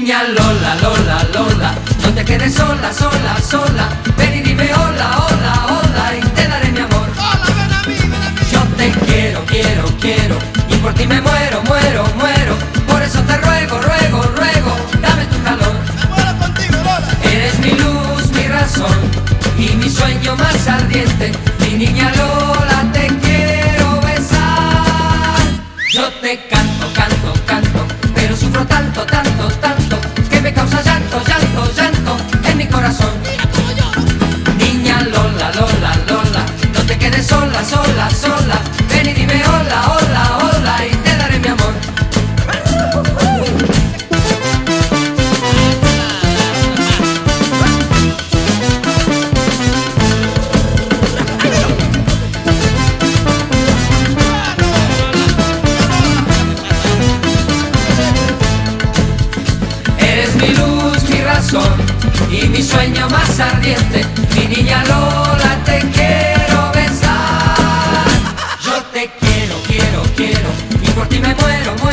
Niña Lola, Lola, Lola, no te quedes sola, sola, sola. Ven y dime hola, hola, hola y te daré mi amor. Hola, ven a mí, ven a mí. Yo te quiero, quiero, quiero y por ti me muero, muero, muero. Por eso te ruego, ruego, ruego, dame tu calor. Me muero contigo, Lola. Eres mi luz, mi razón y mi sueño más ardiente. Mi niña Lola, te quiero besar. Yo te canto, canto, canto, pero sufro tanto, tanto, tanto que me causa llanto, llanto, llanto en mi corazón. Mira cómo lloro. Niña Lola, Lola, Lola, no te quedes sola, sola, sola. Ven y dime hola, hola, hola y te daré mi amor. Eres mi luz, mi razón y mi sueño más ardiente. Mi niña Lola, te quiero besar. Yo te quiero, quiero, quiero y por ti me muero, muero.